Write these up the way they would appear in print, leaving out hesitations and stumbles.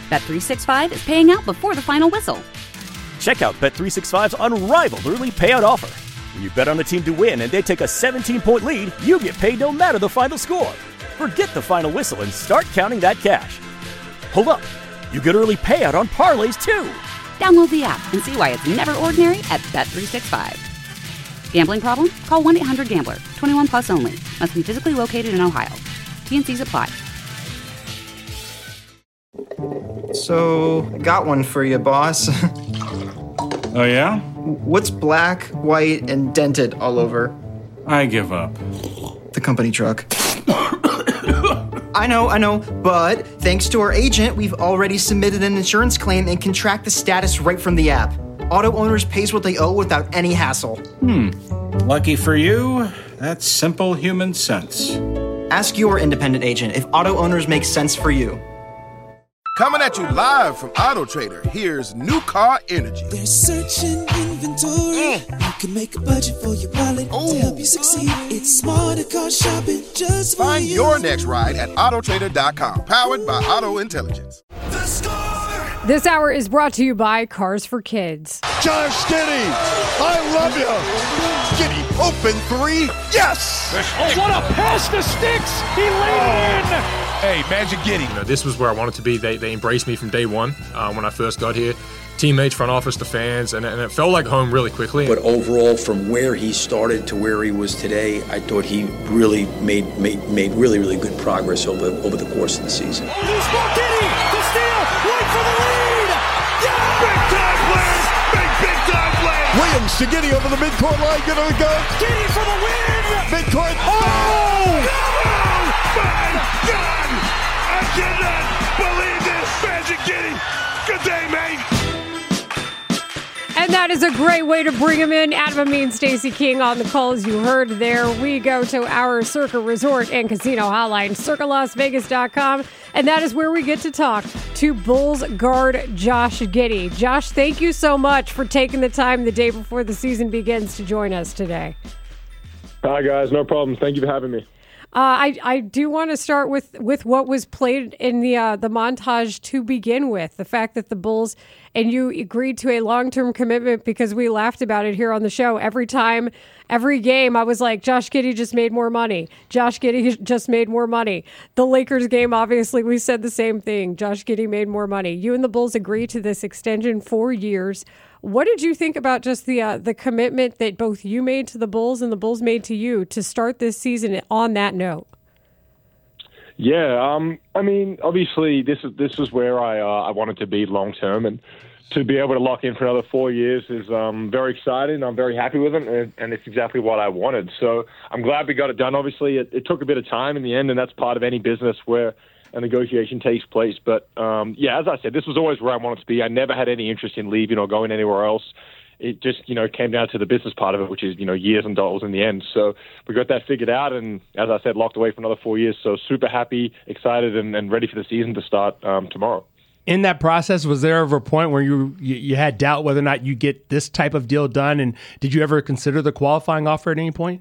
Bet365 is paying out before the final whistle. Check out Bet365's unrivaled early payout offer. When you bet on a team to win and they take a 17-point lead, you get paid no matter the final score. Forget the final whistle and start counting that cash. Hold up. You get early payout on parlays, too. Download the app and see why it's never ordinary at Bet365. Gambling problem? Call 1-800-GAMBLER. 21 plus only. Must be physically located in Ohio. T&Cs apply. So, got one for you, boss. Oh, yeah? What's black, white, and dented all over? I give up. The company truck. I know, but thanks to our agent, we've already submitted an insurance claim and can track the status right from the app. Auto Owners pays what they owe without any hassle. Lucky for you, that's simple human sense. Ask your independent agent if Auto Owners makes sense for you. Coming at you live from Auto Trader, here's New Car Energy. There's searching inventory. You can make a budget for your wallet to help you succeed. It's smarter car shopping just for Find you. your next ride at autotrader.com, powered by Auto Intelligence. The Score! This hour is brought to you by Cars for Kids. Josh Giddey, I love you. Giddey, open three, yes! Oh, what a pass to Sticks. He laid it in. Hey, Magic Giddey. This was where I wanted to be. They embraced me from day one when I first got here. Teammates, front office, the fans, and it felt like home really quickly. But overall, from where he started to where he was today, I thought he really made really, really good progress over the course of the season. Oh, loose ball, Giddey, the steal, right for the lead. Yeah! Big-time plays, big time plays. Williams to Giddey over the midcourt line, gonna go. Giddey for the win. Midcourt, oh! My God! I cannot believe this, Magic Giddey. Good day, mate. And that is a great way to bring him in. Adam Amin, Stacey King on the calls you heard there. We go to our Circa Resort and Casino hotline, circalasvegas.com. And that is where we get to talk to Bulls guard Josh Giddey. Josh, thank you so much for taking the time the day before the season begins to join us today. Hi, guys. No problem. Thank you for having me. I do want to start with what was played in the montage to begin with. The fact that the Bulls and you agreed to a long-term commitment, because we laughed about it here on the show. Every time, every game, I was like, Josh Giddey just made more money. Josh Giddey just made more money. The Lakers game, obviously, we said the same thing. Josh Giddey made more money. You and the Bulls agreed to this extension 4 years. What did you think about just the commitment that both you made to the Bulls and the Bulls made to you to start this season on that note? Yeah, I mean, obviously, this was where I wanted to be long term, and to be able to lock in for another 4 years is very exciting. I'm very happy with it, and it's exactly what I wanted. So I'm glad we got it done. Obviously, it took a bit of time in the end, and that's part of any business where a negotiation takes place. But, yeah, as I said, this was always where I wanted to be. I never had any interest in leaving or going anywhere else. It just, came down to the business part of it, which is, years and dollars in the end. So we got that figured out, and as I said, locked away for another 4 years. So super happy, excited, and ready for the season to start tomorrow. In that process, was there ever a point where you had doubt whether or not you get this type of deal done? And did you ever consider the qualifying offer at any point?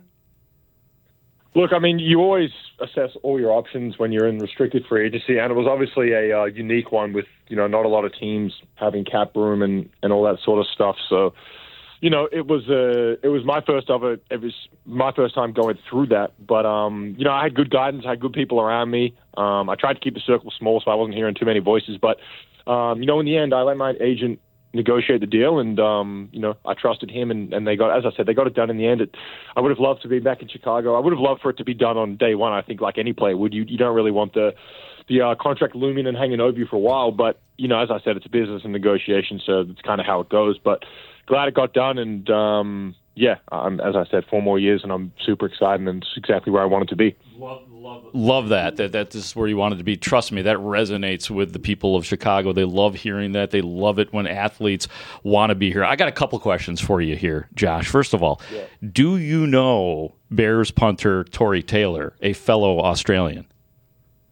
Look, I mean, you always assess all your options when you're in restricted free agency, and it was obviously a unique one with, not a lot of teams having cap room and all that sort of stuff. So, it was my first of it. It was my first time going through that. But, I had good guidance, I had good people around me. I tried to keep the circle small so I wasn't hearing too many voices. But, in the end, I let my agent negotiate the deal, and I trusted him, and they got, as I said, they got it done in the end. I would have loved to be back in Chicago. I would have loved for it to be done on day one. I think like any player would. You don't really want the contract looming and hanging over you for a while, but as I said, it's a business and negotiation, so that's kind of how it goes. But glad it got done, and as I said, 4 more years, and I'm super excited, and it's exactly where I wanted to be. Love that this is where you wanted to be. Trust me, that resonates with the people of Chicago. They love hearing that. They love it when athletes want to be here. I got a couple questions for you here, Josh. First of all, do you know Bears punter Tory Taylor, a fellow Australian?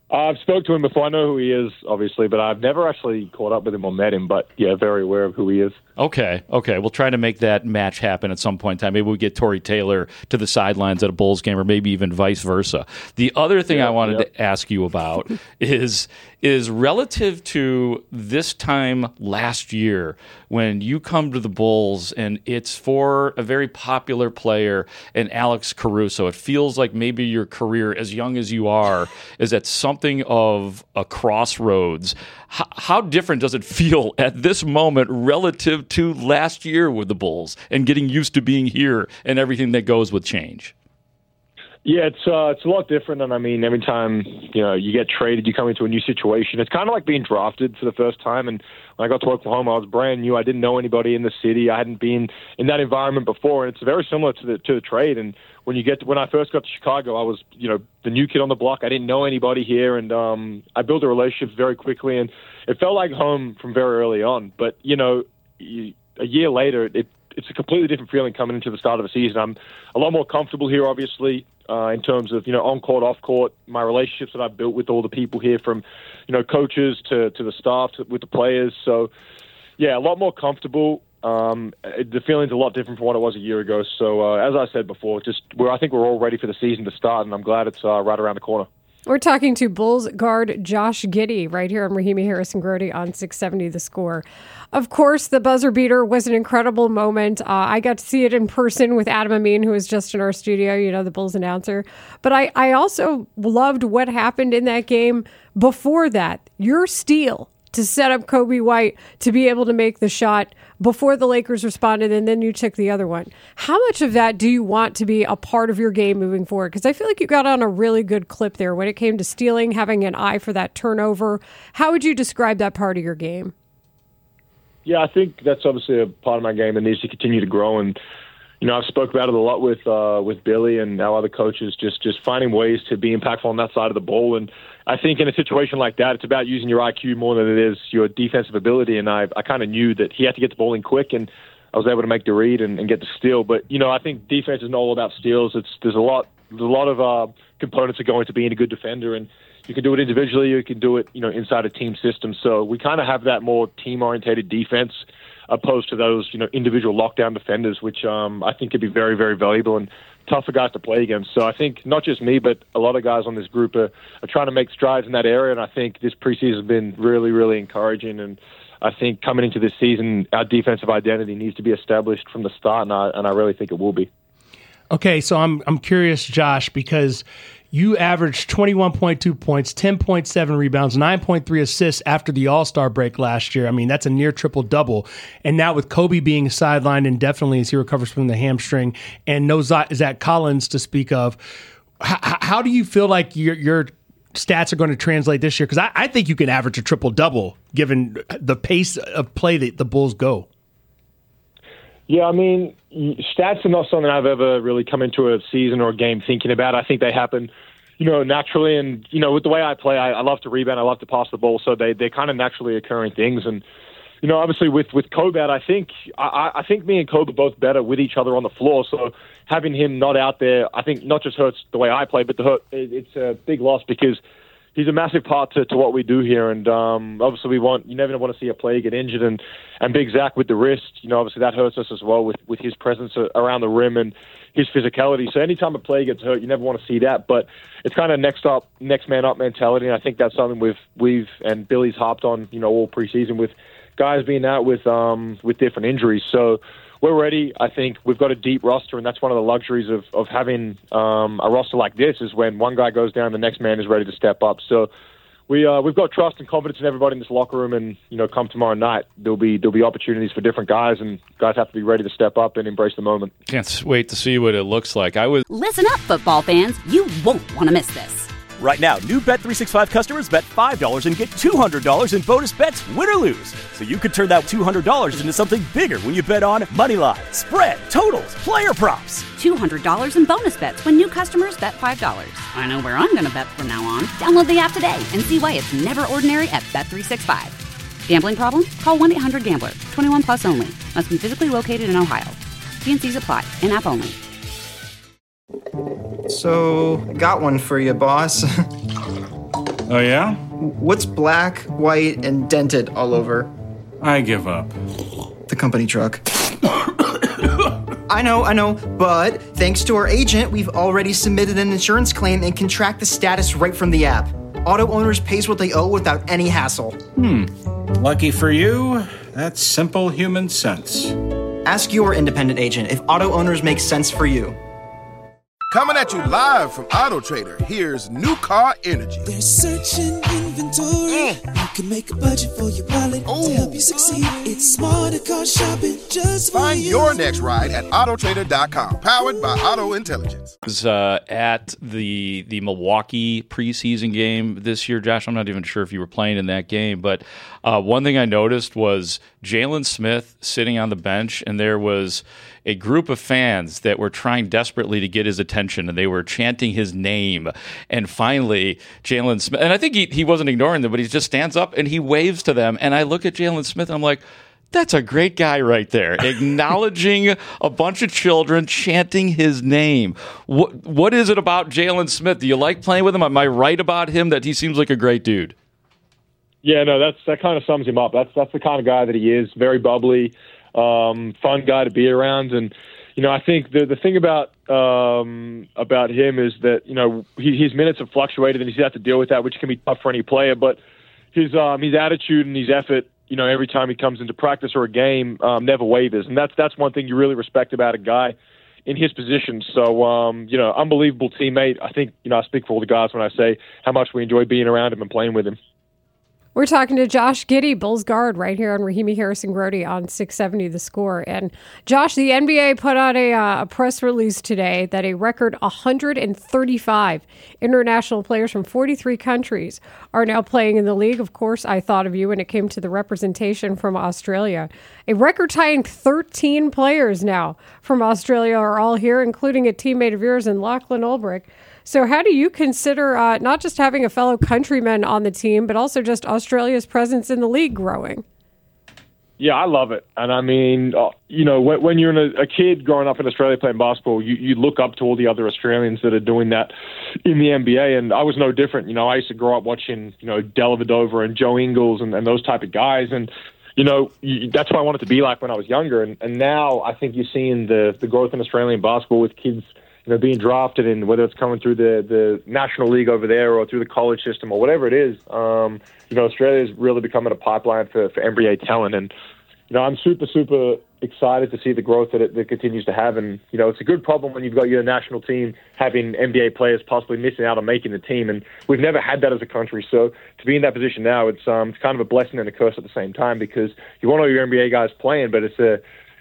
I've spoke to him before. I know who he is, obviously, but I've never actually caught up with him or met him. But yeah, very aware of who he is. Okay. We'll try to make that match happen at some point in time. Maybe we get Torrey Taylor to the sidelines at a Bulls game, or maybe even vice versa. The other thing I wanted to ask you about is relative to this time last year when you come to the Bulls and it's for a very popular player and Alex Caruso. It feels like maybe your career, as young as you are, is at something of a crossroads. How different does it feel at this moment relative to last year with the Bulls and getting used to being here and everything that goes with change? Yeah, it's a lot different. And I mean, every time, you get traded, you come into a new situation. It's kind of like being drafted for the first time. And when I got to Oklahoma, I was brand new. I didn't know anybody in the city. I hadn't been in that environment before. And it's very similar to the trade. And when I first got to Chicago, I was, the new kid on the block. I didn't know anybody here. And I built a relationship very quickly. And it felt like home from very early on. But, a year later, it's a completely different feeling coming into the start of the season. I'm a lot more comfortable here, obviously, in terms of, on court, off court, my relationships that I've built with all the people here, from, coaches to the staff, with the players. So, yeah, a lot more comfortable. The feeling's a lot different from what it was a year ago. So, as I said before, I think we're all ready for the season to start, and I'm glad it's right around the corner. We're talking to Bulls guard Josh Giddey right here on Rahimi Harrison Grody on 670 The Score. Of course, the buzzer beater was an incredible moment. I got to see it in person with Adam Amin, who was just in our studio, the Bulls announcer. But I also loved what happened in that game before that. Your steal to set up Kobe White to be able to make the shot before the Lakers responded, and then you took the other one. How much of that do you want to be a part of your game moving forward? Because I feel like you got on a really good clip there when it came to stealing, having an eye for that turnover. How would you describe that part of your game? Yeah, I think that's obviously a part of my game that needs to continue to grow. And, I've spoke about it a lot with Billy and our other coaches, just finding ways to be impactful on that side of the ball. And I think in a situation like that, it's about using your IQ more than it is your defensive ability. And I kind of knew that he had to get the ball in quick, and I was able to make the read and get the steal. But, I think defense is not all about steals. There's a lot of components that go into being a good defender, and you can do it individually, you can do it, inside a team system. So we kind of have that more team-orientated defense opposed to those, individual lockdown defenders, which I think could be very, very valuable and tough for guys to play against. So I think not just me, but a lot of guys on this group are trying to make strides in that area, and I think this preseason has been really, really encouraging. And I think coming into this season, our defensive identity needs to be established from the start, and I really think it will be. Okay, so I'm curious, Josh, because you averaged 21.2 points, 10.7 rebounds, 9.3 assists after the All-Star break last year. I mean, that's a near triple-double. And now with Kobe being sidelined indefinitely as he recovers from the hamstring, and no Zach Collins to speak of, how do you feel like your stats are going to translate this year? Because I think you can average a triple-double given the pace of play that the Bulls go. Yeah, I mean, stats are not something I've ever really come into a season or a game thinking about. I think they happen, naturally. And, with the way I play, I love to rebound, I love to pass the ball. So they're kind of naturally occurring things. And, obviously with Kobe, I think me and Kobe are both better with each other on the floor. So having him not out there, I think not just hurts the way I play, but it's a big loss because he's a massive part to what we do here. And obviously you never want to see a player get injured. And Big Zach with the wrist, obviously that hurts us as well with his presence around the rim and his physicality. So anytime a player gets hurt, you never want to see that. But it's kind of next man up mentality. And I think that's something we've and Billy's harped on, all preseason with guys being out with different injuries. So we're ready. I think we've got a deep roster, and that's one of the luxuries of having a roster like this is when one guy goes down, the next man is ready to step up. So we've got trust and confidence in everybody in this locker room, and come tomorrow night, there'll be opportunities for different guys, and guys have to be ready to step up and embrace the moment. Can't wait to see what it looks like. Listen up, football fans. You won't want to miss this. Right now, new Bet365 customers bet $5 and get $200 in bonus bets, win or lose. So you could turn that $200 into something bigger when you bet on money line, spread, totals, player props. $200 in bonus bets when new customers bet $5. I know where I'm going to bet from now on. Download the app today and see why it's never ordinary at Bet365. Gambling problem? Call 1-800-GAMBLER. 21 plus only. Must be physically located in Ohio. T&Cs apply. In-app only. So, got one for you, boss. Oh, yeah? What's black, white, and dented all over? I give up. The company truck. I know, but thanks to our agent, we've already submitted an insurance claim and can track the status right from the app. Auto Owners pays what they owe without any hassle. Lucky for you, that's simple human sense. Ask your independent agent if Auto Owners makes sense for you. Coming at you live from Auto Trader, here's New Car Energy. They're searching inventory. You can make a budget for your wallet to help you succeed. It's smarter car shopping just for Find you. your next ride at autotrader.com. Powered by Auto Intelligence. Was at the Milwaukee preseason game this year, Josh. I'm not even sure if you were playing in that game, but one thing I noticed was Jalen Smith sitting on the bench, and there was a group of fans that were trying desperately to get his attention, and they were chanting his name. And finally, Jalen Smith, and I think he wasn't ignoring them, but he just stands up and he waves to them. And I look at Jalen Smith and I'm like, that's a great guy right there, acknowledging a bunch of children chanting his name. What is it about Jalen Smith? Do you like playing with him? Am I right about him that he seems like a great dude? Yeah, no, that kind of sums him up. That's the kind of guy that he is. Very bubbly, fun guy to be around. And, you know, I think the thing about him is that, you know, his minutes have fluctuated and he's had to deal with that, which can be tough for any player. But his attitude and his effort, you know, every time he comes into practice or a game, never wavers. And that's one thing you really respect about a guy in his position. So, you know, unbelievable teammate. I think, you know, I speak for all the guys when I say how much we enjoy being around him and playing with him. We're talking to Josh Giddey, Bulls guard, right here on Rahimi Harrison Grody on 670 The Score. And Josh, the NBA put out a press release today that a record 135 international players from 43 countries are now playing in the league. Of course, I thought of you when it came to the representation from Australia. A record-tying 13 players now from Australia are all here, including a teammate of yours in Lachlan Ulbrich. So how do you consider not just having a fellow countryman on the team, but also just Australia's presence in the league growing? Yeah, I love it. And I mean, you know, when you're a kid growing up in Australia playing basketball, you look up to all the other Australians that are doing that in the NBA. And I was no different. You know, I used to grow up watching, you know, Dellavedova and Joe Ingles and those type of guys. And, you know, that's what I wanted to be like when I was younger. And now I think you're seeing the growth in Australian basketball with kids, you know, being drafted in, whether it's coming through the National League over there or through the college system or whatever it is. You know, Australia is really becoming a pipeline for NBA talent. And, you know, I'm super, super excited to see the growth that it continues to have. And, you know, it's a good problem when you've got your national team having NBA players possibly missing out on making the team. And we've never had that as a country. So to be in that position now, it's kind of a blessing and a curse at the same time, because you want all your NBA guys playing, but it's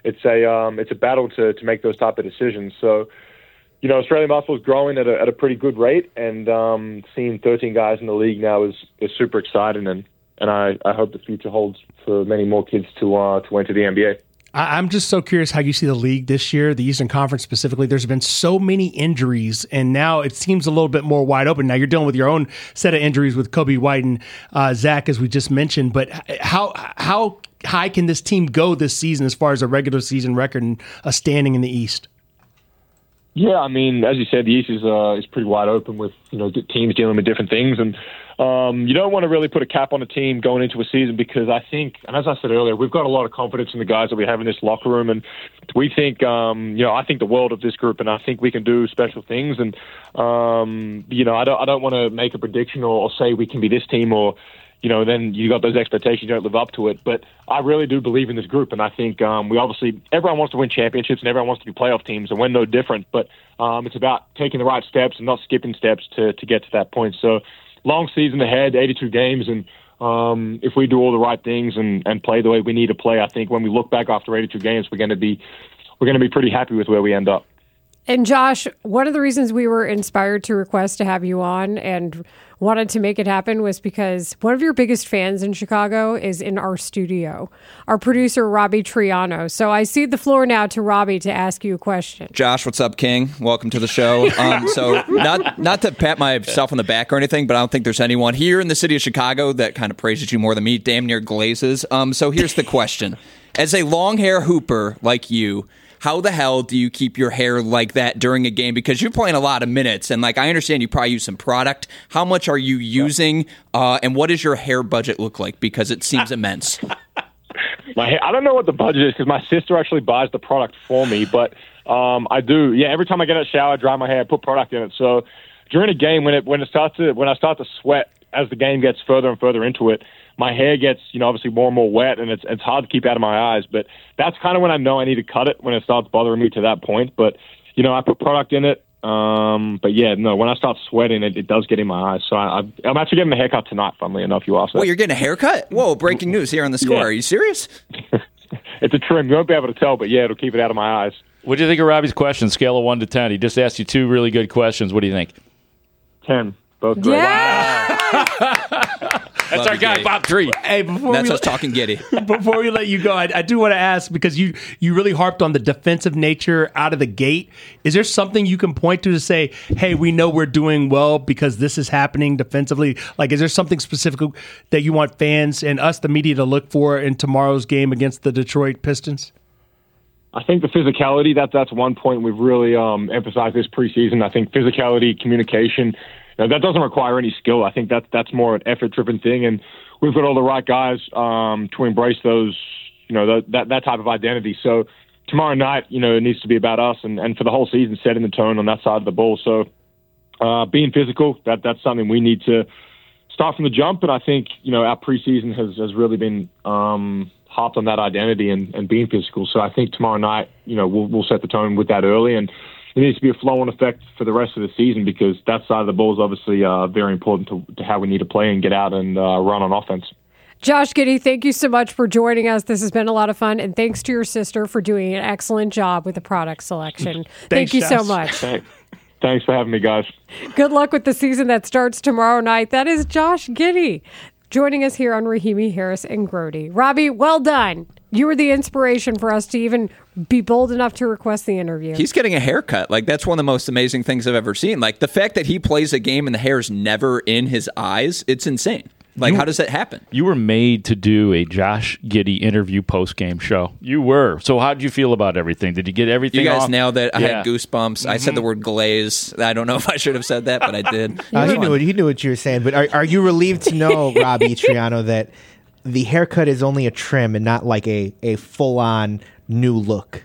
a battle to make those type of decisions. So, you know, Australian basketball is growing at a pretty good rate, and seeing 13 guys in the league now is super exciting, and I hope the future holds for many more kids to enter the NBA. I'm just so curious how you see the league this year, the Eastern Conference specifically. There's been so many injuries, and now it seems a little bit more wide open. Now you're dealing with your own set of injuries with Kobe White and Zach, as we just mentioned. But how high can this team go this season as far as a regular season record and a standing in the East? Yeah, I mean, as you said, the East is pretty wide open with, you know, teams dealing with different things, and you don't want to really put a cap on a team going into a season, because I think, and as I said earlier, we've got a lot of confidence in the guys that we have in this locker room, and we think, you know, I think the world of this group, and I think we can do special things, and you know, I don't want to make a prediction or say we can be this team, or, you know, then you got those expectations, you don't live up to it. But I really do believe in this group, and I think everyone wants to win championships and everyone wants to be playoff teams, and we're no different. But it's about taking the right steps and not skipping steps to get to that point. So long season ahead, 82 games, and if we do all the right things and play the way we need to play, I think when we look back after 82 games, we're going to be pretty happy with where we end up. And Josh, one of the reasons we were inspired to request to have you on and wanted to make it happen was because one of your biggest fans in Chicago is in our studio, our producer, Robbie Triano. So I cede the floor now to Robbie to ask you a question. Josh, what's up, King? Welcome to the show. So not to pat myself on the back or anything, but I don't think there's anyone here in the city of Chicago that kind of praises you more than me, damn near glazes. So here's the question. As a long hair hooper like you, how the hell do you keep your hair like that during a game? Because you're playing a lot of minutes, and like I understand you probably use some product. How much are you using, and what does your hair budget look like? Because it seems immense. I don't know what the budget is because my sister actually buys the product for me, but I do. Yeah, every time I get in a shower, I dry my hair, I put product in it. So during a game, when I start to sweat as the game gets further and further into it, my hair gets, obviously more and more wet, and it's hard to keep out of my eyes. But that's kind of when I know I need to cut it, when it starts bothering me to that point. But, I put product in it. But yeah, no, when I start sweating, it does get in my eyes. So I'm actually getting a haircut tonight, funnily enough, you asked. Well, you're getting a haircut? Whoa, breaking news here on The Score. Yeah. Are you serious? It's a trim. You won't be able to tell, but yeah, it'll keep it out of my eyes. What do you think of Robbie's question, scale of 1 to 10? He just asked you 2 really good questions. What do you think? 10. Both great. Yeah! That's our guy, Bob Tree. Hey, that's us talking Giddy. Before we let you go, I do want to ask, because you really harped on the defensive nature out of the gate. Is there something you can point to say, hey, we know we're doing well because this is happening defensively? Like, is there something specific that you want fans and us, the media, to look for in tomorrow's game against the Detroit Pistons? I think the physicality, that's one point we've really emphasized this preseason. I think physicality, communication, that doesn't require any skill. I think that's more an effort-driven thing, and we've got all the right guys to embrace those, that type of identity. So tomorrow night, it needs to be about us, and for the whole season, setting the tone on that side of the ball. So being physical, that's something we need to start from the jump, and I think our preseason has really been hopped on that identity and being physical. So I think tomorrow night, we'll set the tone with that early, and it needs to be a flow-on effect for the rest of the season because that side of the ball is obviously very important to how we need to play and get out and run on offense. Josh Giddey, thank you so much for joining us. This has been a lot of fun, and thanks to your sister for doing an excellent job with the product selection. Thank you so much. Thanks for having me, guys. Good luck with the season that starts tomorrow night. That is Josh Giddey joining us here on Rahimi, Harris, and Grody. Robbie, well done. You were the inspiration for us to even be bold enough to request the interview. He's getting a haircut. Like, that's one of the most amazing things I've ever seen. Like, the fact that he plays a game and the hair's never in his eyes, it's insane. Like, how does that happen? You were made to do a Josh Giddey interview post-game show. You were. So how did you feel about everything? Did you get everything You guys off? nailed it. I had goosebumps. I said the word glaze. I don't know if I should have said that, but I did. He knew what you were saying. But are you relieved to know, Robbie Triano, that the haircut is only a trim and not like a full-on new look?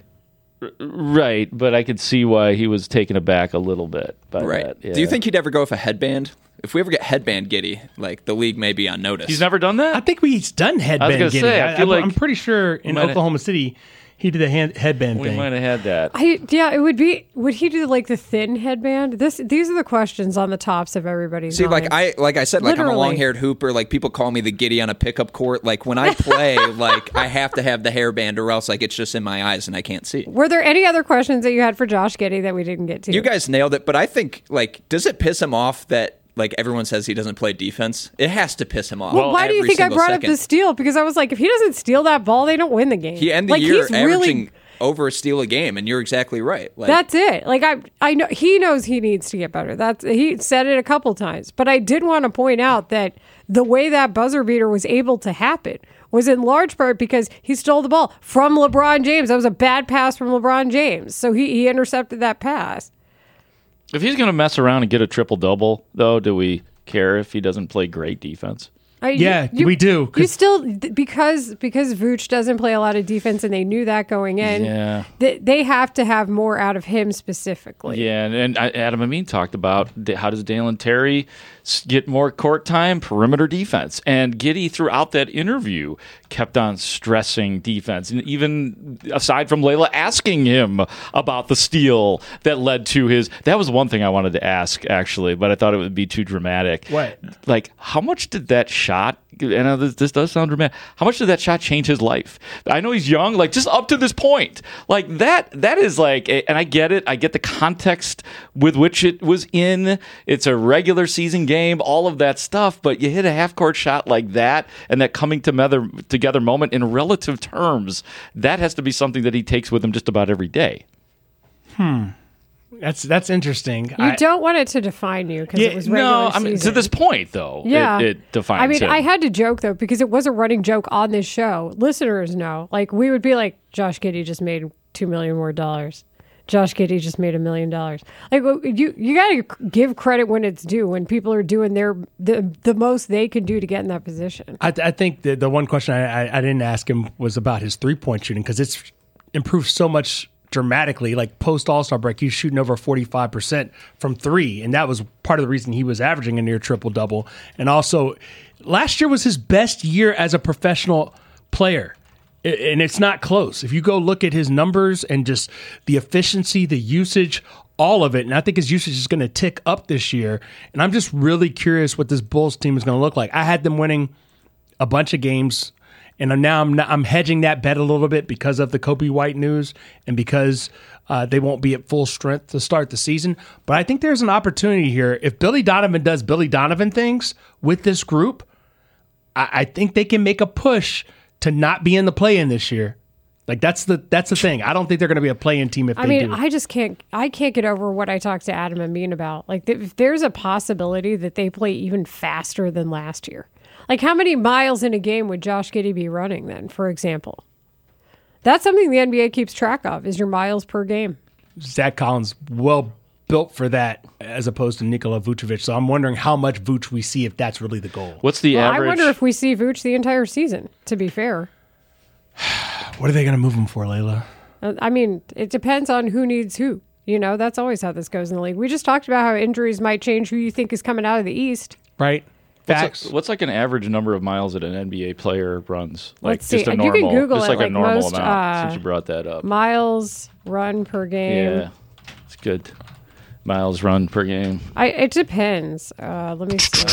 Right, but I could see why he was taken aback a little bit by that. Yeah. Do you think he'd ever go with a headband? If we ever get headband Giddey, like, the league may be on notice. He's never done that? I think he's done headband Giddey. I'm pretty sure in Oklahoma City he did a headband thing. We might have had that. It would be. Would he do like the thin headband? These are the questions on the tops of everybody's minds. like I said, like, I'm a long-haired hooper. Like, people call me the Giddey on a pickup court. Like, when I play, like, I have to have the hairband, or else, like, it's just in my eyes and I can't see. Were there any other questions that you had for Josh Giddey that we didn't get to? You guys nailed it, but I think, like, does it piss him off that, like, everyone says he doesn't play defense? It has to piss him off. Well, why do you think I brought up the steal? Because I was like, if he doesn't steal that ball, they don't win the game. He ended the year averaging over a steal a game, and you're exactly right. Like, that's it. Like, I know he knows he needs to get better. He said it a couple times. But I did want to point out that the way that buzzer beater was able to happen was in large part because he stole the ball from LeBron James. That was a bad pass from LeBron James. So he intercepted that pass. If he's going to mess around and get a triple-double, though, do we care if he doesn't play great defense? We do. You still, because Vooch doesn't play a lot of defense, and they knew that going in, they have to have more out of him specifically. Yeah, and Adam Amin talked about how does Dalen Terry get more court time, perimeter defense. And Giddey, throughout that interview, kept on stressing defense. And even aside from Layla asking him about the steal that led to his... That was one thing I wanted to ask, actually, but I thought it would be too dramatic. What? Like, how much did that shot... And this does sound dramatic. How much did that shot change his life? I know he's young, like, just up to this point. Like, that is like... And I get it. I get the context with which it was in. It's a regular season game, all of that stuff. But you hit a half-court shot like that, and that coming together moment in relative terms, that has to be something that he takes with him just about every day. That's interesting. You don't want it to define you because it was regular season. I mean, to this point, though, it defines I mean, him. I had to joke, though, because it was a running joke on this show. Listeners know. Like, we would be like, Josh Giddey just made $2 million more. Josh Giddey just made $1 million. Like, you got to give credit when it's due, when people are doing the most they can do to get in that position. I think the one question I didn't ask him was about his 3-point shooting, because it's improved so much dramatically. Like post All-Star break, he's shooting over 45% from 3, and that was part of the reason he was averaging a near triple-double. And also, last year was his best year as a professional player. And it's not close. If you go look at his numbers and just the efficiency, the usage, all of it, and I think his usage is going to tick up this year. And I'm just really curious what this Bulls team is going to look like. I had them winning a bunch of games, and I'm hedging that bet a little bit because of the Kobe White news and because they won't be at full strength to start the season. But I think there's an opportunity here. If Billy Donovan does Billy Donovan things with this group, I think they can make a push to not be in the play-in this year. Like that's the thing. I don't think they're going to be a play-in team if they do. I can't get over what I talked to Adam Amin about. Like if there's a possibility that they play even faster than last year. Like how many miles in a game would Josh Giddey be running then, for example? That's something the NBA keeps track of, is your miles per game. Zach Collins well built for that as opposed to Nikola Vucevic. So I'm wondering how much Vuce we see if that's really the goal. What's the average? I wonder if we see Vuce the entire season, to be fair. What are they going to move him for, Layla? I mean, it depends on who needs who. You know, that's always how this goes in the league. We just talked about how injuries might change who you think is coming out of the East. Right. Facts. What's like an average number of miles that an NBA player runs? Like Let's see. Just a normal, you can Google just it, like a normal most, amount, since you brought that up. Miles run per game. Yeah, it's good. Miles run per game. It depends. Let me see.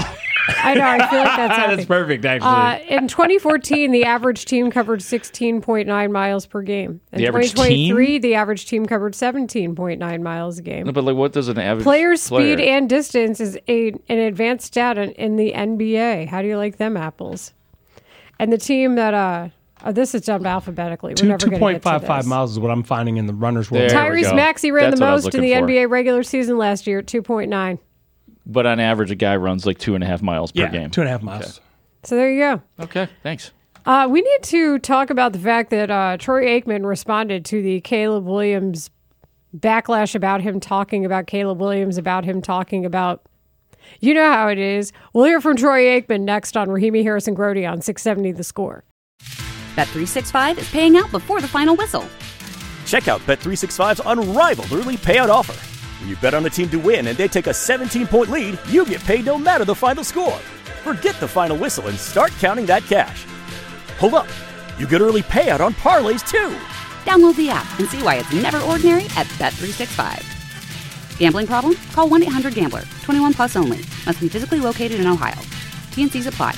I know. I feel like that's that's perfect, actually. In 2014, the average team covered 16.9 miles per game. In The average 2023, team? the average team covered 17.9 miles a game. No, but like, what does an average Player speed and distance is an advanced stat in the NBA. How do you like them apples? And the team that this is done alphabetically. We're never going to get to 2.55 this. miles is what I'm finding in the runner's world. Tyrese Maxey ran That's the what I was most in the looking for. NBA regular season last year at 2.9. But on average, a guy runs like 2.5 miles per Yeah, game. 2.5 miles. Okay. So there you go. Okay, thanks. We need to talk about the fact that Troy Aikman responded to the Caleb Williams backlash about him talking about Caleb Williams, about him talking about, you know how it is. We'll hear from Troy Aikman next on Rahimi Harrison Grody on 670 The Score. Bet365 is paying out before the final whistle. Check out Bet365's unrivaled early payout offer. When you bet on a team to win and they take a 17-point lead, you get paid no matter the final score. Forget the final whistle and start counting that cash. Hold up. You get early payout on parlays, too. Download the app and see why it's never ordinary at Bet365. Gambling problem? Call 1-800-GAMBLER. 21 plus only. Must be physically located in Ohio. T&Cs apply.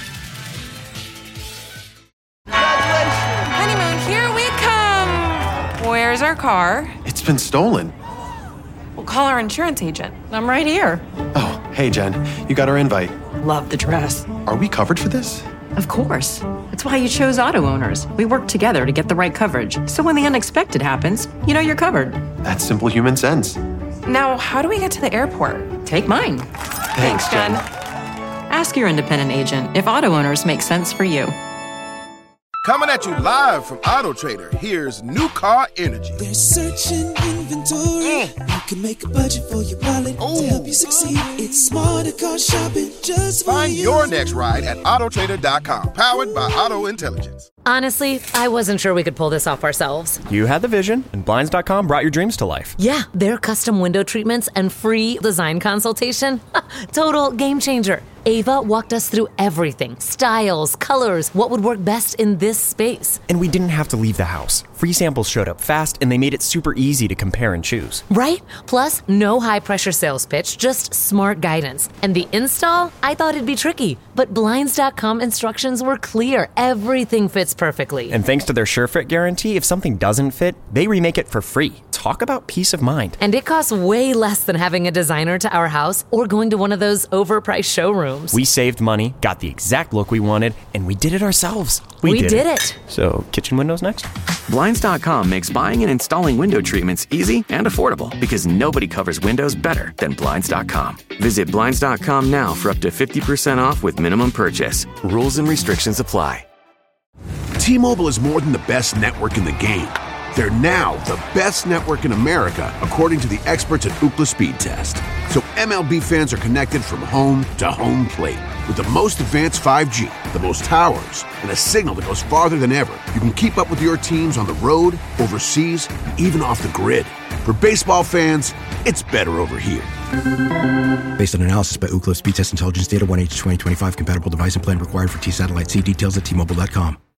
Honeymoon, here we come. Where's our car? It's been stolen. We'll call our insurance agent. I'm right here. Oh, hey, Jen. You got our invite. Love the dress. Are we covered for this? Of course. That's why you chose Auto Owners. We work together to get the right coverage. So when the unexpected happens, you know you're covered. That's simple human sense. Now, how do we get to the airport? Take mine. Thanks, Jen. Ask your independent agent if Auto Owners make sense for you. Coming at you live from Auto Trader, here's New Car Energy. They're searching inventory. You can make a budget for your wallet to help you succeed. It's smarter car shopping just for Find you. your next ride at autotrader.com, powered by Auto Intelligence. Honestly, I wasn't sure we could pull this off ourselves. You had the vision, and Blinds.com brought your dreams to life. Yeah, their custom window treatments and free design consultation. Total game changer. Ava walked us through everything. Styles, colors, what would work best in this space. And we didn't have to leave the house. Free samples showed up fast, and they made it super easy to compare and choose. Right? Plus, no high-pressure sales pitch, just smart guidance. And the install? I thought it'd be tricky. But Blinds.com instructions were clear. Everything fits perfectly. And thanks to their SureFit guarantee, if something doesn't fit, they remake it for free. Talk about peace of mind. And it costs way less than having a designer to our house or going to one of those overpriced showrooms. We saved money, got the exact look we wanted, and we did it ourselves. We did it. So, kitchen windows next? Blinds.com makes buying and installing window treatments easy and affordable because nobody covers windows better than Blinds.com. Visit Blinds.com now for up to 50% off with minimum purchase. Rules and restrictions apply. T-Mobile is more than the best network in the game. They're now the best network in America, according to the experts at Ookla Speed Test. So MLB fans are connected from home to home plate. With the most advanced 5G, the most towers, and a signal that goes farther than ever, you can keep up with your teams on the road, overseas, and even off the grid. For baseball fans, it's better over here. Based on analysis by Ookla Speed Test Intelligence Data 1H2025 compatible device and plan required for T-Satellite. See details at T-Mobile.com.